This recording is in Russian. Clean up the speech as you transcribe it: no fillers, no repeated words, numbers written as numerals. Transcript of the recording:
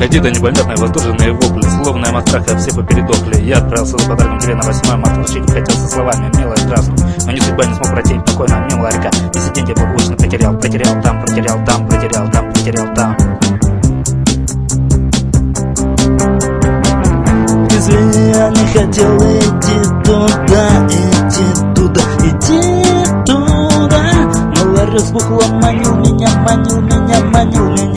Какие-то непонятные восторженные вопли, словно им от страха все попередохли. Я отправился за подарком тебе на 8 марта. Вручить хотел со словами «милая, здравствуй». Но не судьба, не смог пройти покойно мимо ларька. И сиденье благополучно потерял там, потерял там, потерял там, потерял там. Извини, я не хотел идти туда, но ларь разбухло, манил меня, манил меня, манил меня.